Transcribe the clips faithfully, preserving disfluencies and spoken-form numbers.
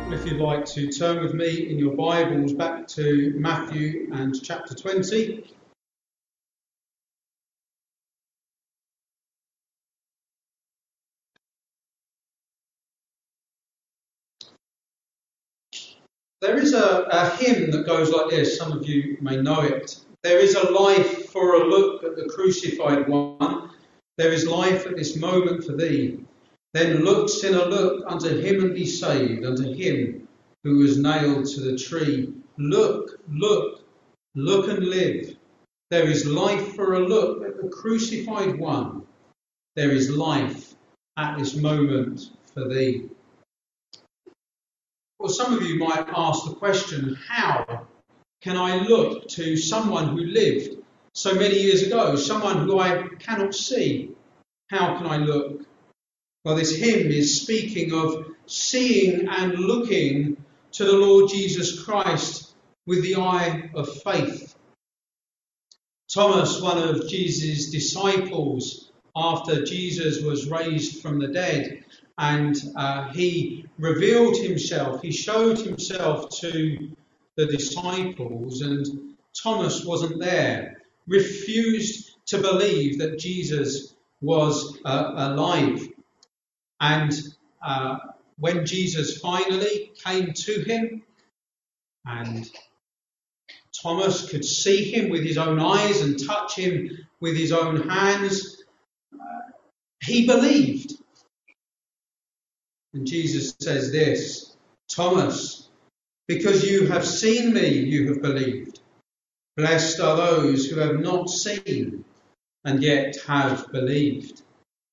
If you'd like to turn with me in your Bibles back to Matthew and chapter twenty. There is a, a hymn that goes like this. Some of you may know it. There is a life for a look at the crucified one. There is life at this moment for thee. Then look, sinner, look unto him and be saved, unto him who was nailed to the tree. Look, look, look and live. There is life for a look at the crucified one. There is life at this moment for thee. Well, some of you might ask the question, how can I look to someone who lived so many years ago, someone who I cannot see? How can I look? Well, this hymn is speaking of seeing and looking to the Lord Jesus Christ with the eye of faith. Thomas, one of Jesus' disciples, after Jesus was raised from the dead, and uh, he revealed himself, he showed himself to the disciples, and Thomas wasn't there, refused to believe that Jesus was uh, alive. And uh, when Jesus finally came to him, and Thomas could see him with his own eyes and touch him with his own hands, uh, he believed. And Jesus says this, Thomas, because you have seen me, you have believed. Blessed are those who have not seen and yet have believed.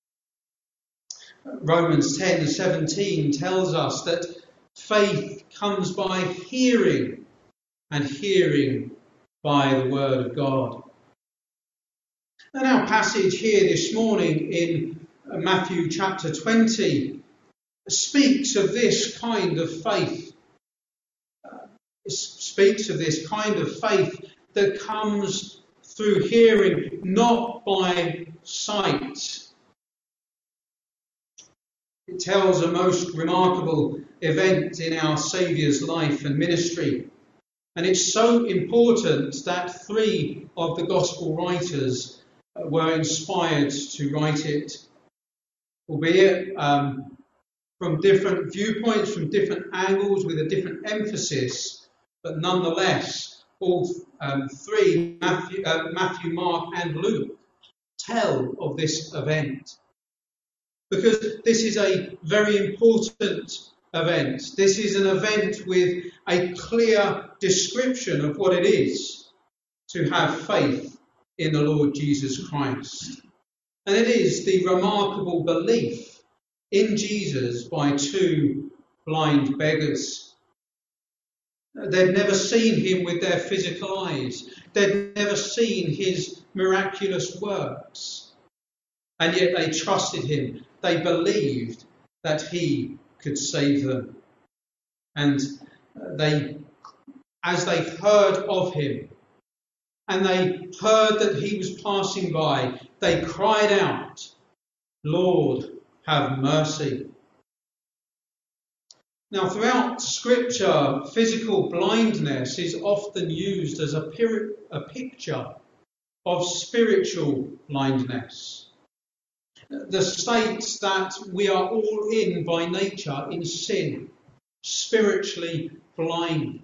Romans ten seventeen tells us that faith comes by hearing, and hearing by the word of God. And our passage here this morning in Matthew chapter twenty speaks of this kind of faith. Uh, it speaks of this kind of faith that comes through hearing, not by sight. It tells a most remarkable event in our Saviour's life and ministry. And it's so important that three of the Gospel writers were inspired to write it, albeit um, from different viewpoints, from different angles, with a different emphasis, but nonetheless, all um, three, Matthew, uh, Matthew, Mark and Luke, tell of this event. Because this is a very important event. This is an event with a clear description of what it is to have faith in the Lord Jesus Christ. And it is the remarkable belief in Jesus by two blind beggars. They'd never seen him with their physical eyes. They'd never seen his miraculous works. And yet they trusted him. They believed that he could save them. And they, as they heard of him, and they heard that he was passing by, they cried out, Lord, have mercy. Now, throughout Scripture, physical blindness is often used as a, pir- a picture of spiritual blindness. The state that we are all in by nature in sin, spiritually blind.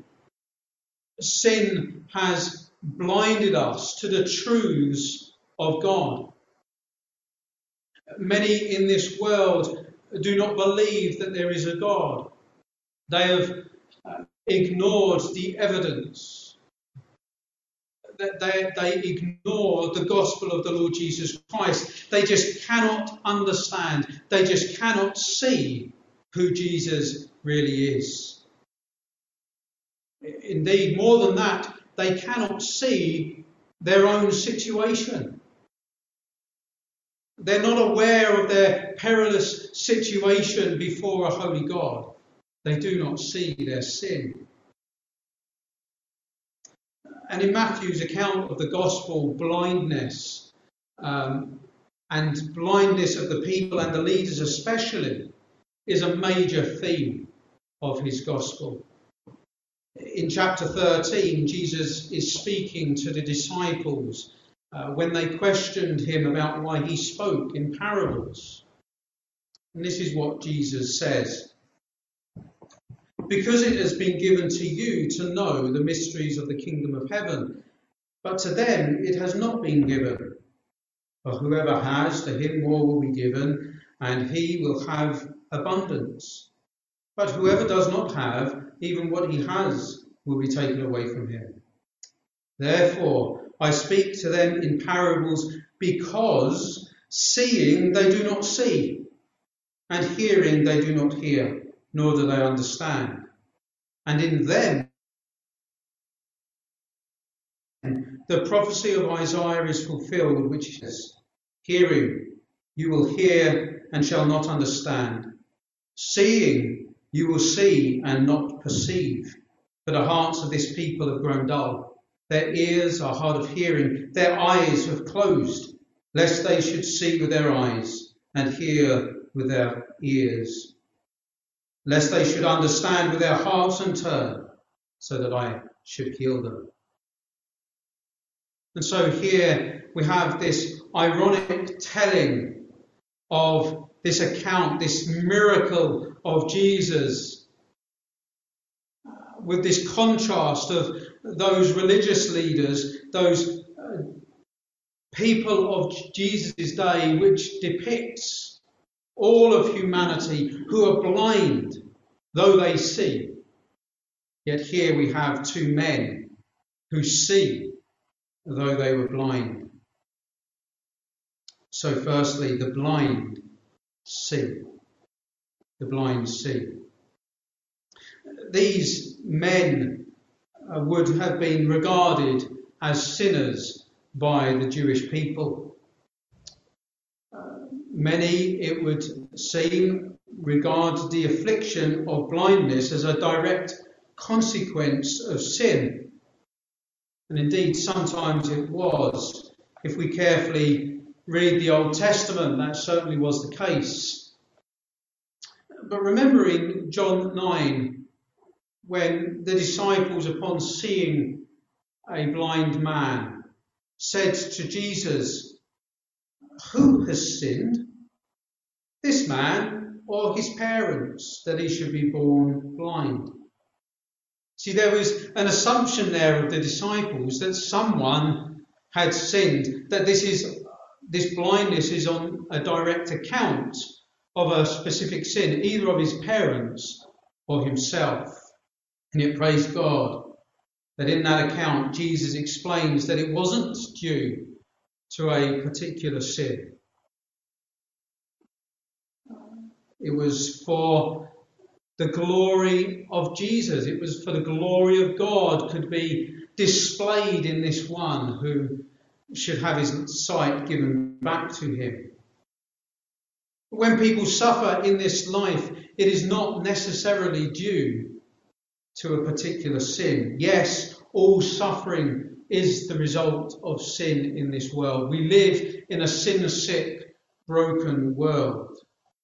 Sin has blinded us to the truths of God. Many in this world do not believe that there is a God. They have uh, ignored the evidence. That they, they ignore the gospel of the Lord Jesus Christ. They just cannot understand. They just cannot see who Jesus really is. Indeed, more than that, they cannot see their own situation. They're not aware of their perilous situation before a holy God. They do not see their sin. And in Matthew's account of the gospel, blindness um, and blindness of the people and the leaders especially is a major theme of his gospel. In chapter thirteen, Jesus is speaking to the disciples uh, when they questioned him about why he spoke in parables. And this is what Jesus says. Because it has been given to you to know the mysteries of the kingdom of heaven, but to them it has not been given. For whoever has, to him more will be given, and he will have abundance. But whoever does not have, even what he has will be taken away from him. Therefore, I speak to them in parables, because seeing they do not see, and hearing they do not hear, nor do they understand. And in them, the prophecy of Isaiah is fulfilled, which says, hearing, you will hear and shall not understand. Seeing, you will see and not perceive. For the hearts of this people have grown dull. Their ears are hard of hearing. Their eyes have closed, lest they should see with their eyes and hear with their ears, lest they should understand with their hearts and turn, so that I should heal them. And so here we have this ironic telling of this account, this miracle of Jesus, with this contrast of those religious leaders, those uh, people of Jesus' day, which depicts all of humanity who are blind, though they see. Yet here we have two men who see, though they were blind. So firstly, the blind see. The blind see. These men uh, would have been regarded as sinners by the Jewish people. Uh, many, it would seem, regard the affliction of blindness as a direct consequence of sin. And indeed, sometimes it was. If we carefully read the Old Testament, that certainly was the case. But remembering John nine, when the disciples, upon seeing a blind man, said to Jesus, who has sinned, this man or his parents, that he should be born blind? See, there was an assumption there of the disciples that someone had sinned, that this is this blindness is on a direct account of a specific sin, either of his parents or himself. And yet, praise God, that in that account, Jesus explains that it wasn't due to a particular sin. It was for the glory of Jesus. It was for the glory of God could be displayed in this one who should have his sight given back to him. When people suffer in this life, it is not necessarily due to a particular sin. Yes, all suffering is the result of sin in this world. We live in a sin-sick, broken world.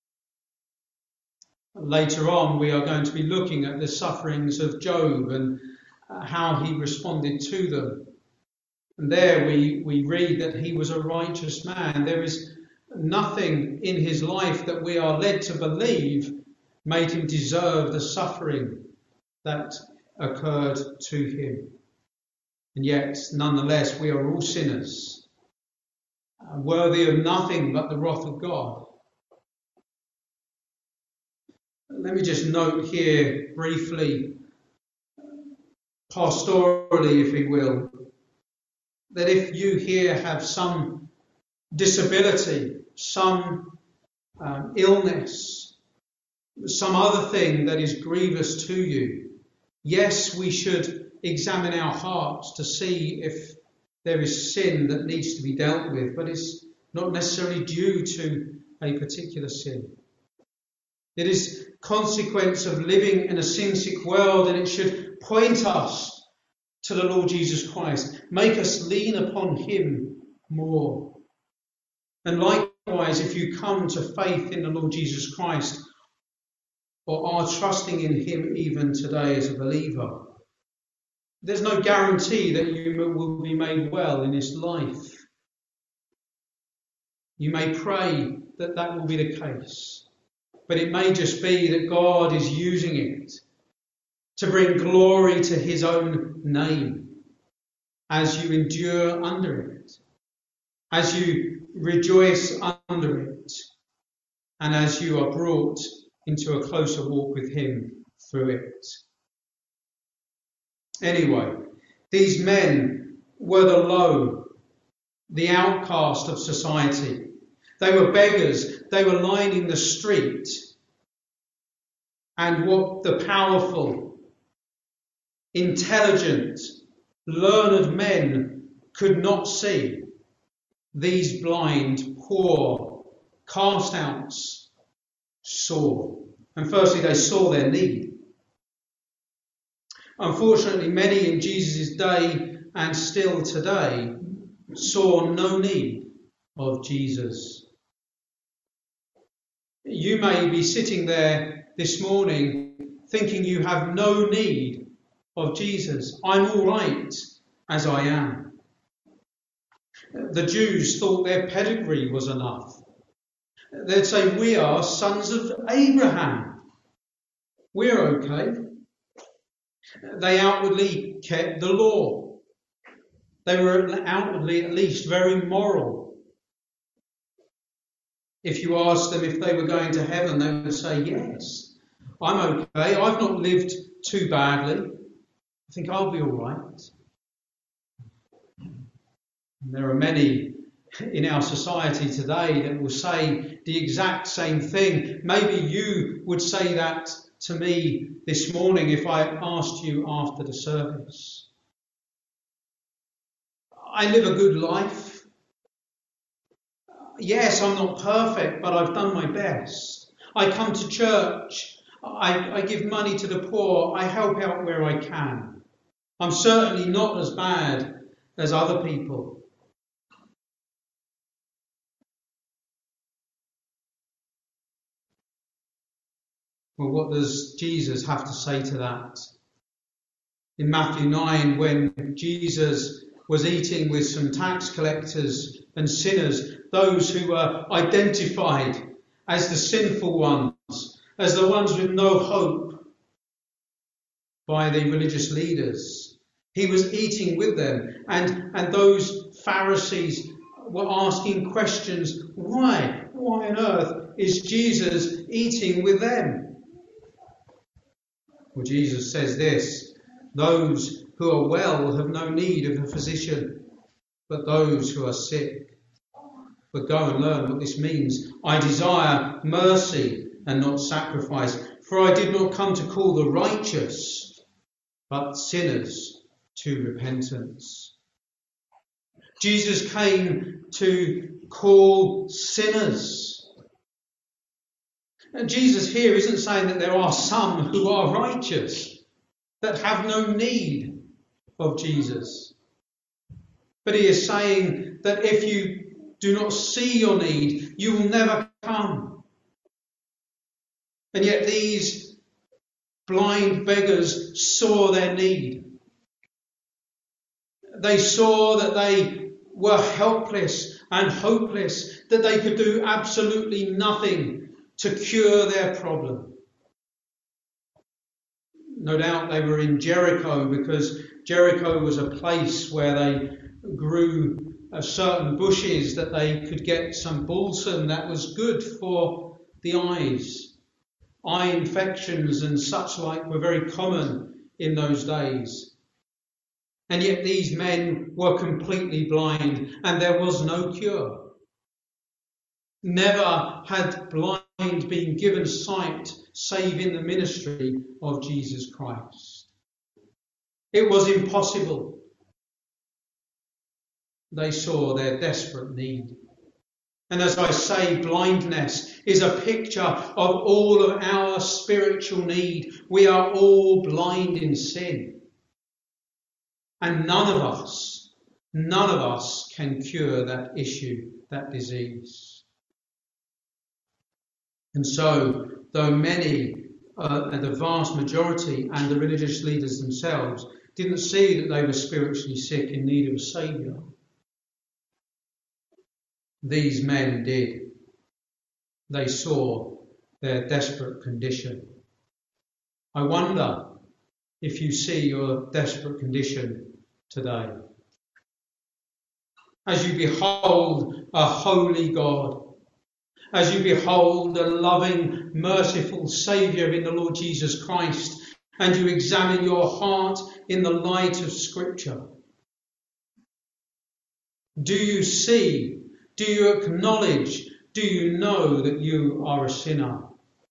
Later on, we are going to be looking at the sufferings of Job and how he responded to them. And there we, we read that he was a righteous man. There is nothing in his life that we are led to believe made him deserve the suffering that occurred to him. And yet, nonetheless, we are all sinners, worthy of nothing but the wrath of God. Let me just note here briefly, pastorally, if you will, that if you here have some disability, some um, illness, some other thing that is grievous to you, yes, we should examine our hearts to see if there is sin that needs to be dealt with, but it's not necessarily due to a particular sin. It is consequence of living in a sin-sick world, and it should point us to the Lord Jesus Christ, make us lean upon him more. And likewise, if you come to faith in the Lord Jesus Christ, or are trusting in him even today as a believer, there's no guarantee that you will be made well in this life. You may pray that that will be the case, but it may just be that God is using it to bring glory to his own name as you endure under it, as you rejoice under it, and as you are brought into a closer walk with him through it. Anyway, these men were the low, the outcast of society. They were beggars. They were lining the street. And what the powerful, intelligent, learned men could not see, these blind, poor, cast outs saw. And firstly, they saw their need. Unfortunately, many in Jesus' day and still today saw no need of Jesus. You may be sitting there this morning thinking you have no need of Jesus. I'm all right as I am. The Jews thought their pedigree was enough. They'd say, we are sons of Abraham. We're okay. They outwardly kept the law. They were outwardly at least very moral. If you asked them if they were going to heaven, they would say, yes, I'm okay. I've not lived too badly. I think I'll be all right. And there are many in our society today that will say the exact same thing. Maybe you would say that to me this morning if I asked you after the service. I live a good life. Yes, I'm not perfect, but I've done my best. I come to church. I, I give money to the poor. I help out where I can. I'm certainly not as bad as other people. Well, what does Jesus have to say to that? In Matthew nine, when Jesus was eating with some tax collectors and sinners, those who were identified as the sinful ones, as the ones with no hope by the religious leaders. He was eating with them, and, and those Pharisees were asking questions. Why? Why on earth is Jesus eating with them? Well, Jesus says this, those who are well have no need of a physician, but those who are sick. But go and learn what this means. I desire mercy and not sacrifice, for I did not come to call the righteous, but sinners to repentance. Jesus came to call sinners. And Jesus here isn't saying that there are some who are righteous, that have no need of Jesus. But he is saying that if you do not see your need, you will never come. And yet these blind beggars saw their need. They saw that they were helpless and hopeless, that they could do absolutely nothing to cure their problem. No doubt they were in Jericho, because Jericho was a place where they grew uh, certain bushes that they could get some balsam that was good for the eyes. Eye infections and such like were very common in those days. And yet these men were completely blind, and there was no cure. Never had blind been given sight save in the ministry of Jesus Christ. It was impossible. They saw their desperate need. And as I say, blindness is a picture of all of our spiritual need. We are all blind in sin. And none of us, none of us can cure that issue, that disease. And so, though many uh, and the vast majority and the religious leaders themselves didn't see that they were spiritually sick in need of a saviour. These men did. They saw their desperate condition. I wonder if you see your desperate condition today. As you behold a holy God, as you behold a loving, merciful Saviour in the Lord Jesus Christ, and you examine your heart in the light of Scripture, do you see, do you acknowledge, do you know that you are a sinner,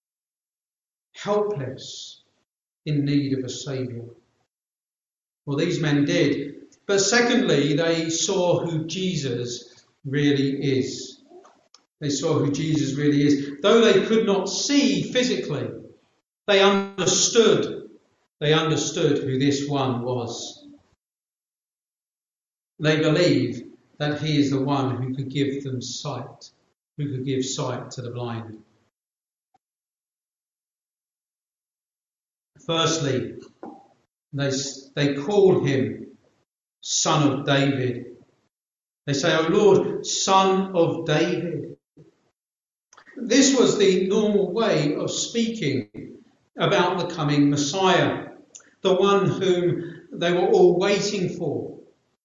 helpless, in need of a Saviour? Well, these men did. But secondly, they saw who Jesus really is. They saw who Jesus really is. Though they could not see physically, they understood. They understood who this one was. They believe that he is the one who could give them sight, who could give sight to the blind. Firstly, they, they call him Son of David. They say, "O Lord, Son of David." This was the normal way of speaking about the coming Messiah, the one whom they were all waiting for.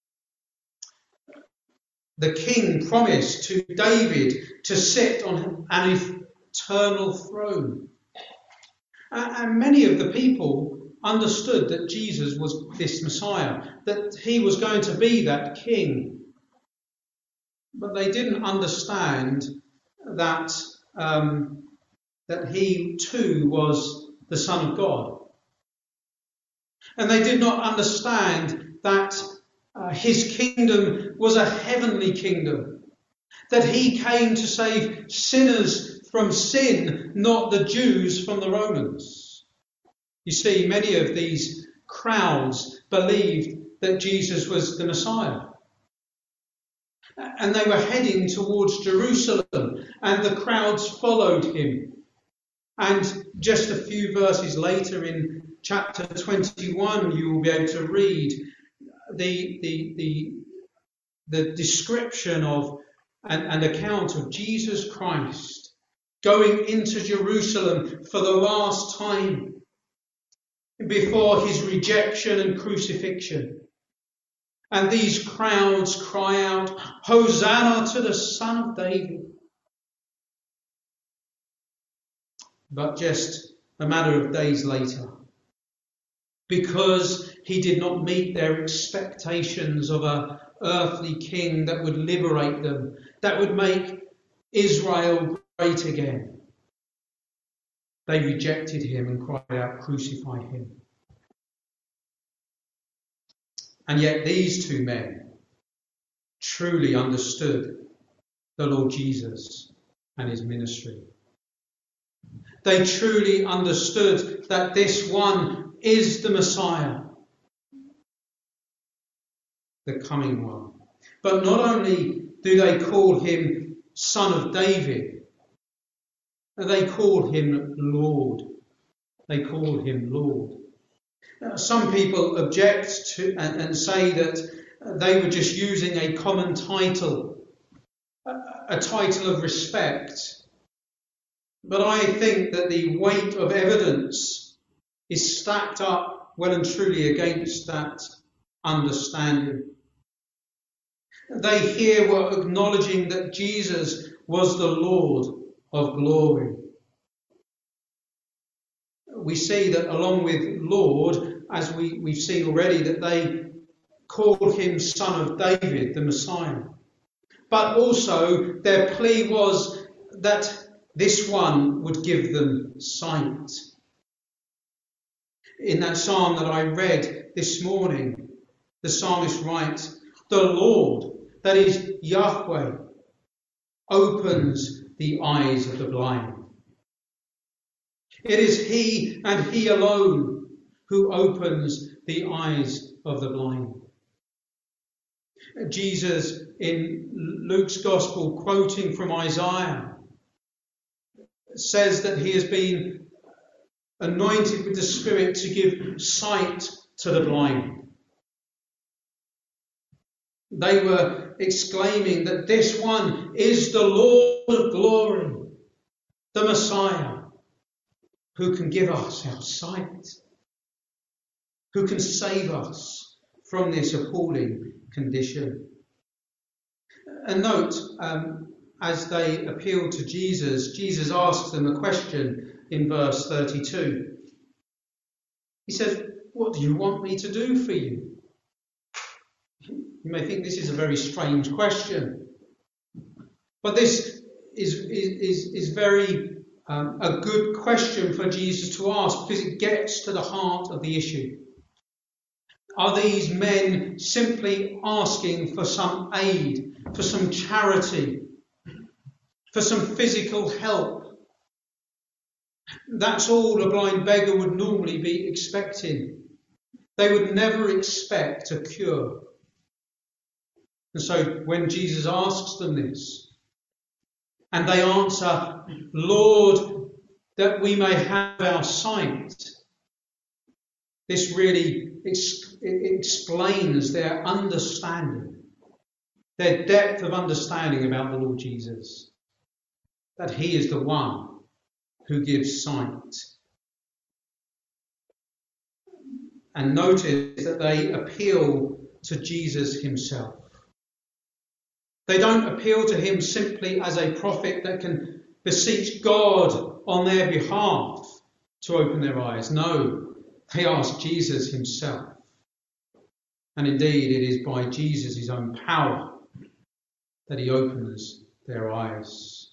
The king promised to David to sit on an eternal throne. And many of the people understood that Jesus was this Messiah, that he was going to be that king. But they didn't understand that, um, that he too was the Son of God. And they did not understand that uh, his kingdom was a heavenly kingdom, that he came to save sinners from sin, not the Jews from the Romans. You see, many of these crowds believed that Jesus was the Messiah. And they were heading towards Jerusalem, and the crowds followed him. And just a few verses later in chapter twenty-one, you will be able to read the, the, the, the description of and, and account of Jesus Christ going into Jerusalem for the last time before his rejection and crucifixion. And these crowds cry out, "Hosanna to the Son of David." But just a matter of days later, because he did not meet their expectations of an earthly king that would liberate them, that would make Israel great again, they rejected him and cried out, "Crucify him." And yet these two men truly understood the Lord Jesus and his ministry. They truly understood that this one is the Messiah, the coming one. But not only do they call him Son of David, they call him Lord. They call him Lord. Now, some people object to and, and say that they were just using a common title, a, a title of respect. But I think that the weight of evidence is stacked up well and truly against that understanding. They here were acknowledging that Jesus was the Lord of glory. We see that along with Lord, as we, we've seen already, that they call him Son of David, the Messiah. But also their plea was that this one would give them sight. In that psalm that I read this morning, the psalmist writes, "The Lord," that is Yahweh, "opens the eyes of the blind." It is he and he alone who opens the eyes of the blind. Jesus, in Luke's Gospel, quoting from Isaiah, says that he has been anointed with the Spirit to give sight to the blind. They were exclaiming that this one is the Lord of glory, the Messiah, who can give us our sight, who can save us from this appalling condition. And note, um, as they appeal to Jesus, Jesus asks them a question in verse thirty-two. He says, "What do you want me to do for you?" You may think this is a very strange question, but this is, is, is very um, a good question for Jesus to ask, because it gets to the heart of the issue. Are these men simply asking for some aid, for some charity, for some physical help? That's all a blind beggar would normally be expecting. They would never expect a cure. And so when Jesus asks them this, and they answer, "Lord, that we may have our sight," this really ex- explains their understanding, their depth of understanding about the Lord Jesus, that he is the one who gives sight. And notice that they appeal to Jesus himself. They don't appeal to him simply as a prophet that can beseech God on their behalf to open their eyes. No, they ask Jesus himself. And indeed, it is by Jesus' own power that he opens their eyes.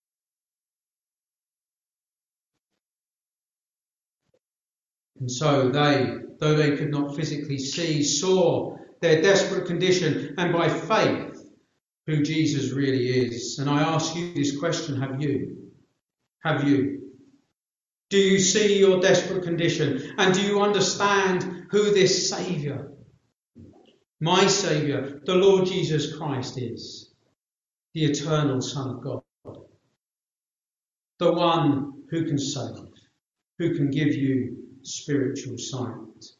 And so they, though they could not physically see, saw their desperate condition, and by faith, who Jesus really is. And I ask you this question, have you? Have you? Do you see your desperate condition? And do you understand who this Saviour, my Saviour, the Lord Jesus Christ is? The eternal Son of God. The one who can save, who can give you spiritual sight.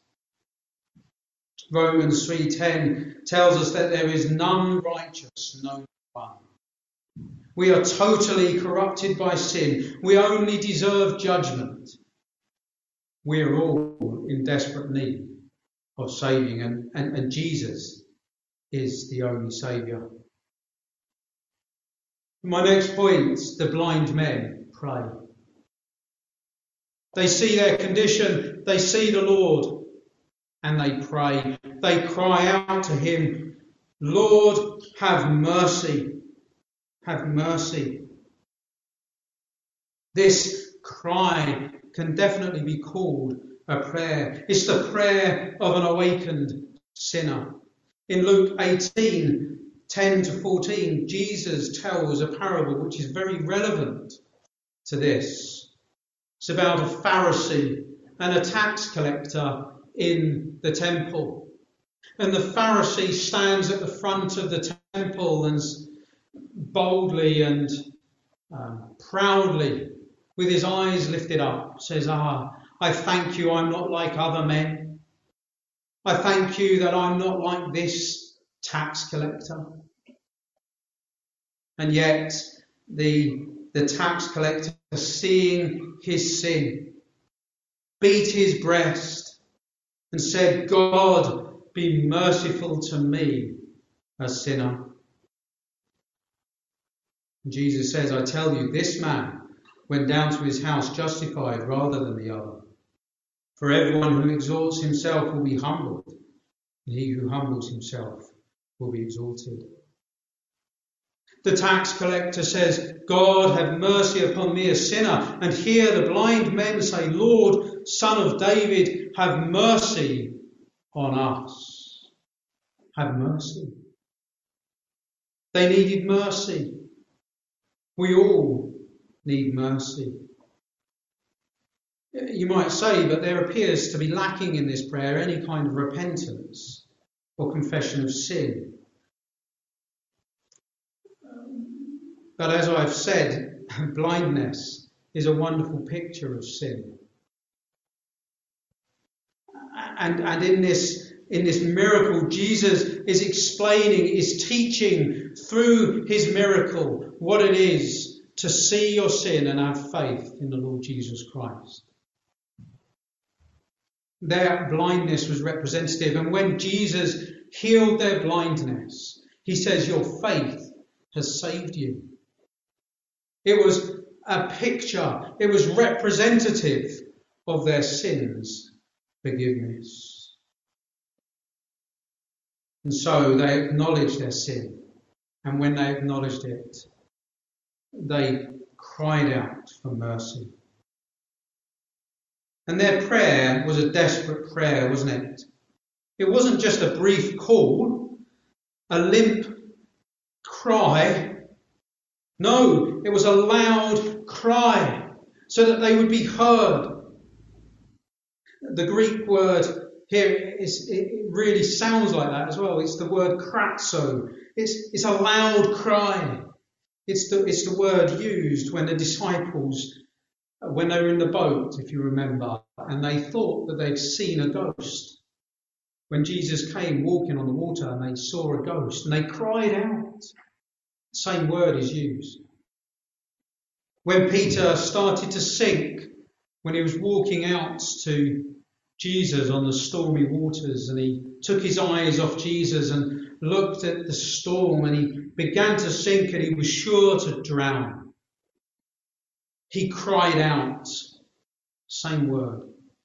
Romans three ten tells us that there is none righteous, no one. We are totally corrupted by sin. We only deserve judgment. We are all in desperate need of saving, and, and, and Jesus is the only Saviour. My next point, the blind men pray. They see their condition, they see the Lord, and they pray. They cry out to him, "Lord, have mercy, have mercy." This cry can definitely be called a prayer. It's the prayer of an awakened sinner. In Luke eighteen, ten to fourteen, Jesus tells a parable which is very relevant to this. It's about a Pharisee and a tax collector in the temple. And the Pharisee stands at the front of the temple and boldly and um, proudly, with his eyes lifted up, says, "Ah, I thank you I'm not like other men. I thank you that I'm not like this tax collector." And yet the, the tax collector, seeing his sin, beat his breast and said, "God, be merciful to me, a sinner." And Jesus says, "I tell you, this man went down to his house justified rather than the other. For everyone who exalts himself will be humbled, and he who humbles himself will be exalted." The tax collector says, "God, have mercy upon me, a sinner." And here the blind men say, "Lord, Son of David, have mercy on us." Have mercy. They needed mercy. We all need mercy. You might say, but there appears to be lacking in this prayer any kind of repentance or confession of sin. But as I've said, blindness is a wonderful picture of sin. And, and in this in this miracle, Jesus is explaining, is teaching through his miracle what it is to see your sin and have faith in the Lord Jesus Christ. Their blindness was representative, and when Jesus healed their blindness, he says, your faith has saved you. It was a picture, it was representative of their sins' forgiveness. And so they acknowledged their sin, and when they acknowledged it, they cried out for mercy. And their prayer was a desperate prayer, wasn't it? It wasn't just a brief call, a limp cry. No, it was a loud cry so that they would be heard. The Greek word here is, it really sounds like that as well. It's the word kratzo. It's, it's a loud cry. It's the, it's the word used when the disciples, when they were in the boat, if you remember, and they thought that they'd seen a ghost. When Jesus came walking on the water and they saw a ghost and they cried out. The same word is used. When Peter started to sink, when he was walking out to Jesus on the stormy waters, and he took his eyes off Jesus and looked at the storm, and he began to sink and he was sure to drown. He cried out, same word.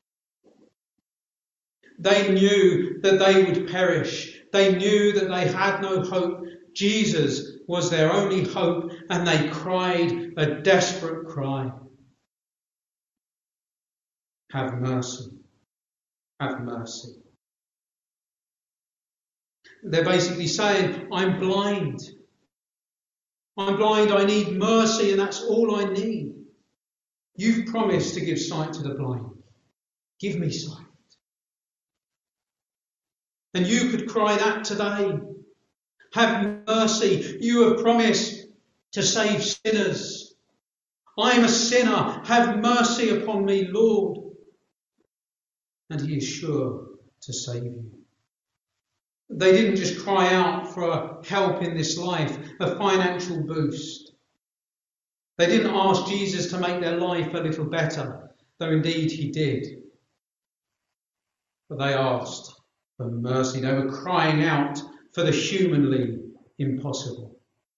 They knew that they would perish. They knew that they had no hope. Jesus was their only hope, and they cried a desperate cry. Have mercy. Have mercy. They're basically saying, I'm blind. I'm blind, I need mercy, and that's all I need. You've promised to give sight to the blind. Give me sight. And you could cry that today. Have mercy. You have promised to save sinners. I am a sinner. Have mercy upon me, Lord. And he is sure to save you. They didn't just cry out for help in this life, a financial boost. They didn't ask Jesus to make their life a little better, though indeed he did. But they asked for mercy. They were crying out for the humanly impossible.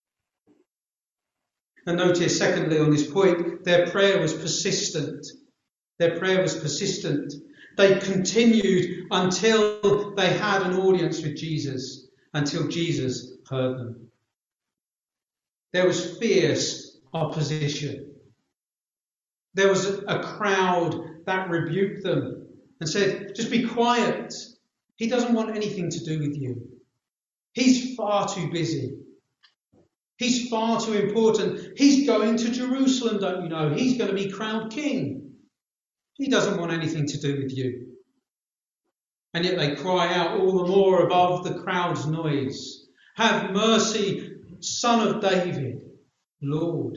And notice, secondly, on this point, their prayer was persistent. Their prayer was persistent. They continued until they had an audience with Jesus, until Jesus heard them. There was fierce opposition. There was a crowd that rebuked them and said, just be quiet. He doesn't want anything to do with you. He's far too busy. He's far too important. He's going to Jerusalem, don't you know? He's going to be crowned king. He doesn't want anything to do with you. And yet they cry out all the more above the crowd's noise. Have mercy, Son of David, Lord.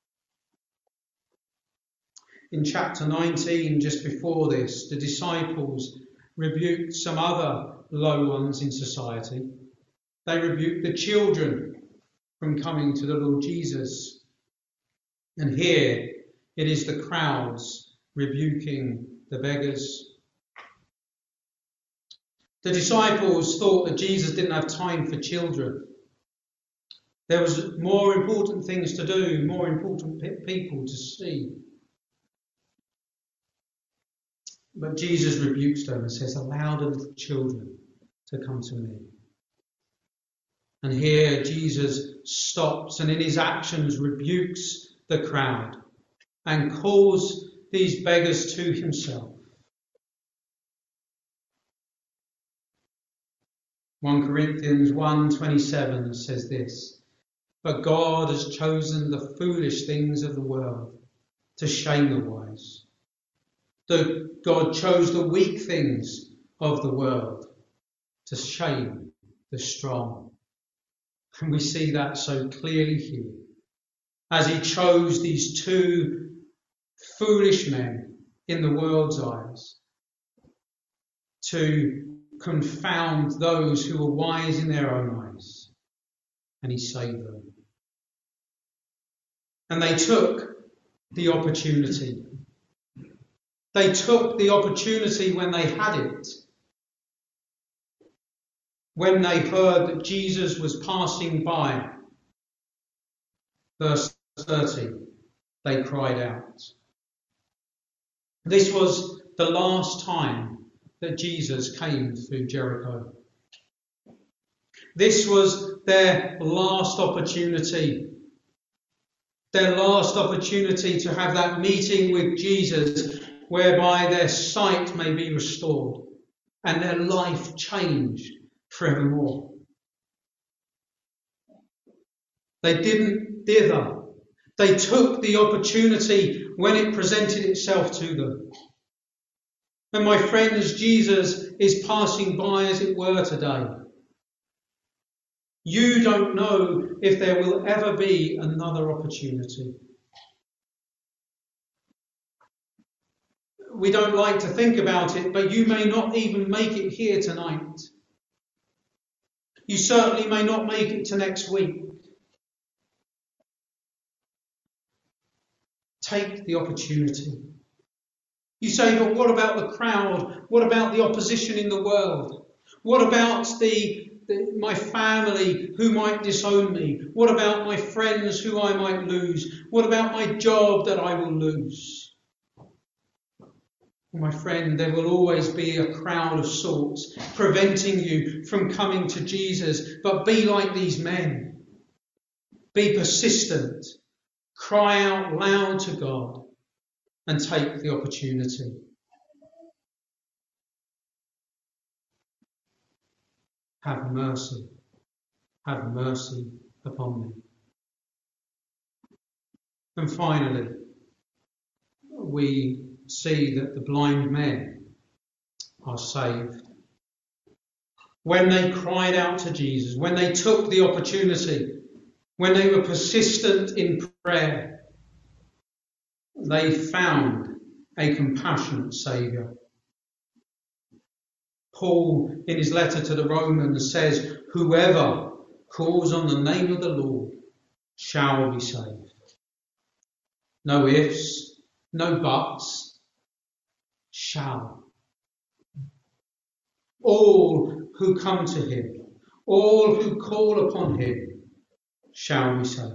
In chapter nineteen, just before this, the disciples rebuked some other low ones in society. They rebuked the children from coming to the Lord Jesus. And here it is the crowds rebuking the beggars. The disciples thought that Jesus didn't have time for children. There was more important things to do, more important pe- people to see. But Jesus rebukes them and says, allow the little children to come to me. And here Jesus stops and in his actions rebukes the crowd and calls these beggars to himself. First Corinthians one twenty-seven says this, but God has chosen the foolish things of the world to shame the wise. The, God chose the weak things of the world to shame the strong. And we see that so clearly here, as he chose these two foolish men in the world's eyes. to confound those who were wise in their own eyes, and he saved them. And they took the opportunity. They took the opportunity when they had it. When they heard that Jesus was passing by. Verse thirty, they cried out. This was the last time that Jesus came through Jericho. This was their last opportunity. Their last opportunity to have that meeting with Jesus whereby their sight may be restored and their life changed forevermore. They didn't dither. They took the opportunity when it presented itself to them. And my friends, Jesus is passing by, as it were, today. You don't know if there will ever be another opportunity. We don't like to think about it, but you may not even make it here tonight. You certainly may not make it to next week. Take the opportunity. You say, but what about the crowd? What about the opposition in the world? What about the, the my family who might disown me? What about my friends who I might lose? What about my job that I will lose? My friend, there will always be a crowd of sorts preventing you from coming to Jesus. But be like these men. Be persistent. Cry out loud to God and take the opportunity. Have mercy. Have mercy upon me. And finally, we see that the blind men are saved. When they cried out to Jesus, when they took the opportunity, when they were persistent in prayer, they found a compassionate Saviour. Paul, in his letter to the Romans, says, whoever calls on the name of the Lord shall be saved. No ifs, no buts, shall. All who come to him, all who call upon him, shall be saved.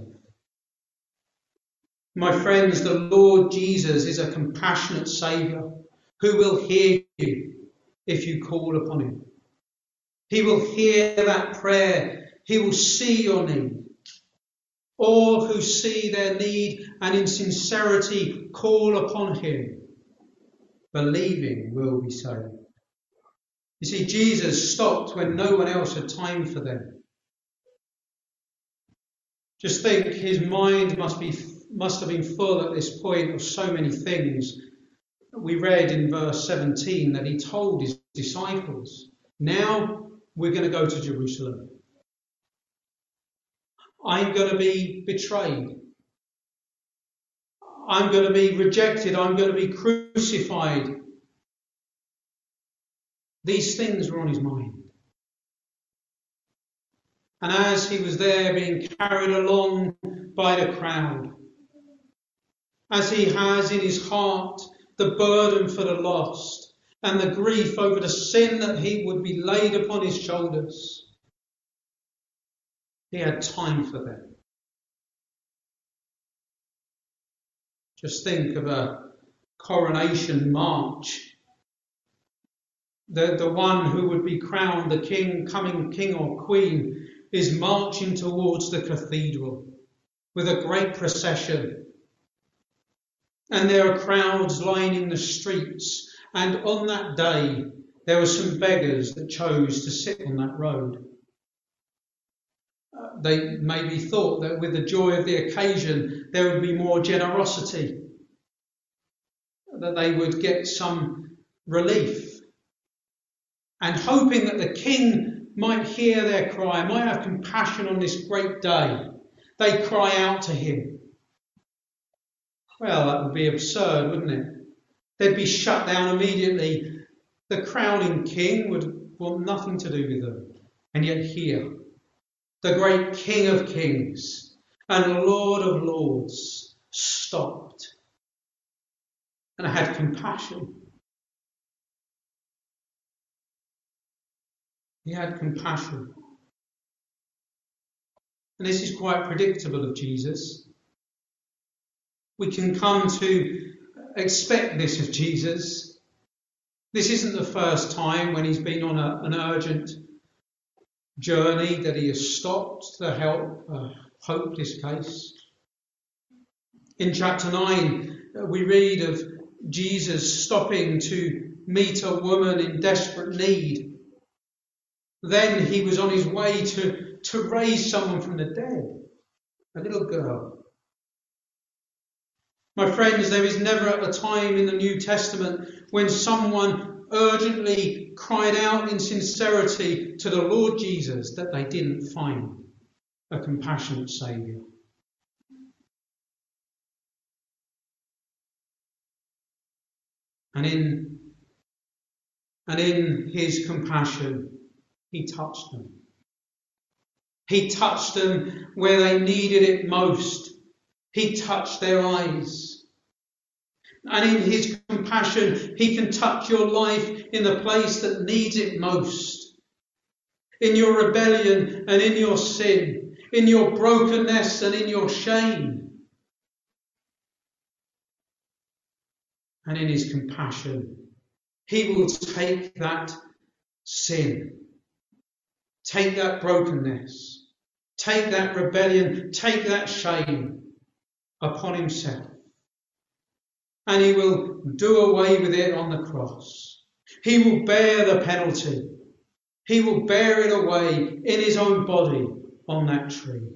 My friends, the Lord Jesus is a compassionate Saviour who will hear you if you call upon him. He will hear that prayer. He will see your need. All who see their need and in sincerity call upon him, believing will be saved. You see, Jesus stopped when no one else had time for them. Just think, his mind must be must have been full at this point of so many things. We read in verse seventeen that he told his disciples, now we're going to go to Jerusalem. I'm going to be betrayed. I'm going to be rejected. I'm going to be crucified. These things were on his mind. And as he was there being carried along by the crowd, as he has in his heart the burden for the lost and the grief over the sin that he would be laid upon his shoulders, he had time for them. Just think of a coronation march. The, the one who would be crowned the king, coming king or queen, is marching towards the cathedral with a great procession. And there are crowds lining the streets. And on that day, there were some beggars that chose to sit on that road. Uh, they maybe thought that with the joy of the occasion, there would be more generosity, that they would get some relief. And hoping that the king might hear their cry, might have compassion on this great day, they cry out to him. Well, that would be absurd, wouldn't it? They'd be shut down immediately. The crowning king would want nothing to do with them. And yet here, the great King of Kings and Lord of Lords stopped and had compassion. He had compassion. And this is quite predictable of Jesus. We can come to expect this of Jesus. This isn't the first time when he's been on a, an urgent journey that he has stopped to help a hopeless case. In chapter nine, we read of Jesus stopping to meet a woman in desperate need. Then he was on his way to, to raise someone from the dead, a little girl. My friends, there is never a time in the New Testament when someone urgently cried out in sincerity to the Lord Jesus that they didn't find a compassionate Saviour. And in, and in his compassion, he touched them. He touched them where they needed it most. He touched their eyes. And in his compassion, he can touch your life in the place that needs it most. In your rebellion and in your sin, in your brokenness and in your shame. And in his compassion, he will take that sin, take that brokenness, take that rebellion, take that shame upon himself. And he will do away with it on the cross. He will bear the penalty. He will bear it away in his own body on that tree.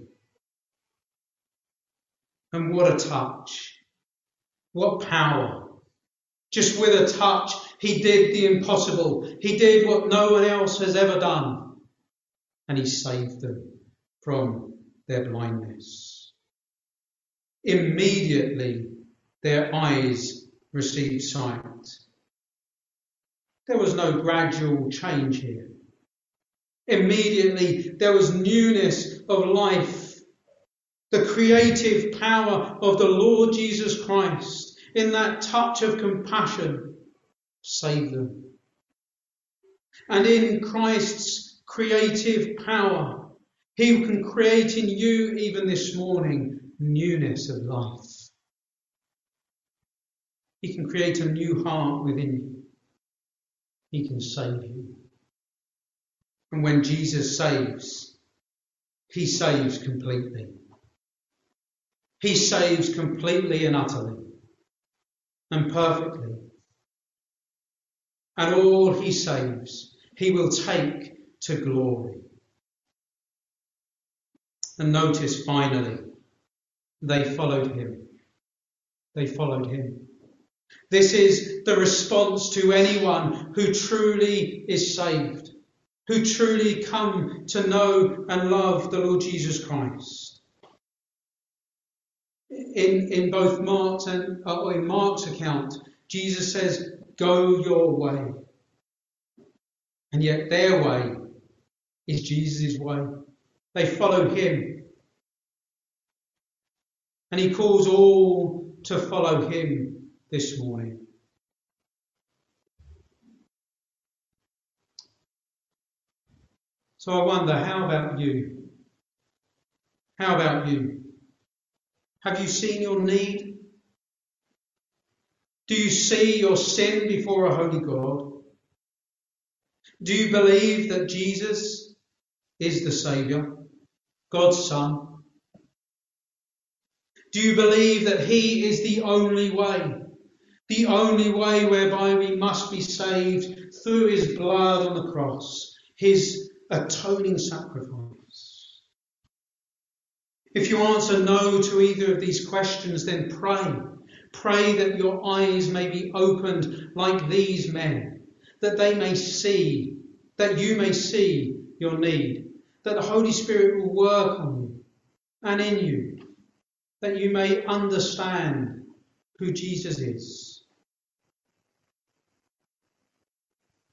And what a touch. What power. Just with a touch, he did the impossible. He did what no one else has ever done. And he saved them from their blindness. Immediately, their eyes received sight. There was no gradual change here. Immediately, there was newness of life. The creative power of the Lord Jesus Christ in that touch of compassion saved them. And in Christ's creative power, he can create in you even this morning newness of life. He can create a new heart within you. He can save you. And when Jesus saves, he saves completely. He saves completely and utterly and perfectly. And all he saves, he will take to glory. And notice finally, they followed him. They followed him. This is the response to anyone who truly is saved, who truly come to know and love the Lord Jesus Christ. In, in both Mark's and uh, in Mark's account, Jesus says, "Go your way." And yet their way is Jesus' way. They follow him. And he calls all to follow him this morning. So I wonder, how about you? How about you? Have you seen your need? Do you see your sin before a holy God? Do you believe that Jesus is the Saviour, God's Son? Do you believe that he is the only way? The only way whereby we must be saved through his blood on the cross, his atoning sacrifice. If you answer no to either of these questions, then pray. Pray that your eyes may be opened like these men, that they may see, that you may see your need, that the Holy Spirit will work on you and in you, that you may understand who Jesus is.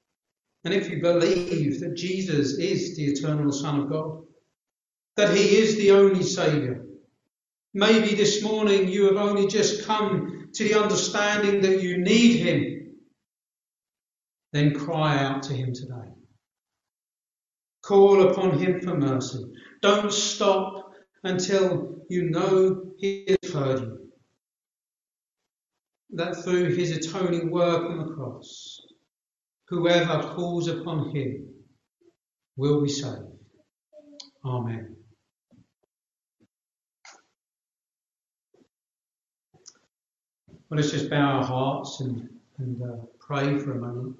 And if you believe that Jesus is the eternal Son of God, that he is the only Saviour, maybe this morning you have only just come to the understanding that you need him, then cry out to him today. Call upon him for mercy. Don't stop until you know he has heard you. That through his atoning work on the cross, whoever calls upon him will be saved. Amen. Well, let's just bow our hearts and, and uh, pray for a moment.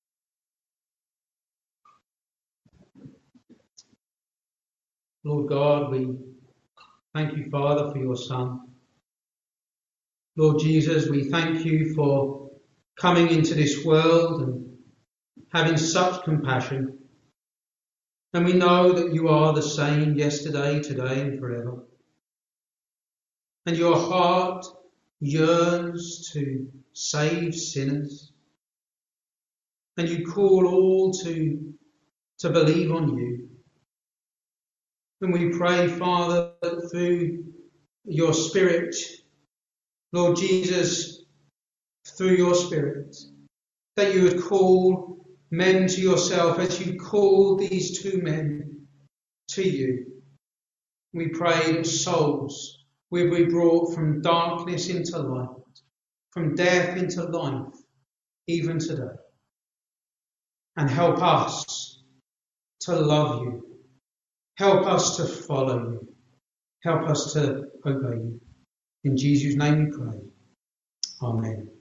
Lord God, we thank you, Father, for your Son. Lord Jesus, we thank you for coming into this world and having such compassion. And we know that you are the same yesterday, today, and forever. And your heart yearns to save sinners. And you call all to, to believe on you. And we pray, Father, that through your Spirit, Lord Jesus, through your Spirit, that you would call men to yourself as you called these two men to you. We pray that souls will be brought from darkness into light, from death into life, even today. And help us to love you. Help us to follow you. Help us to obey you. In Jesus' name we pray. Amen.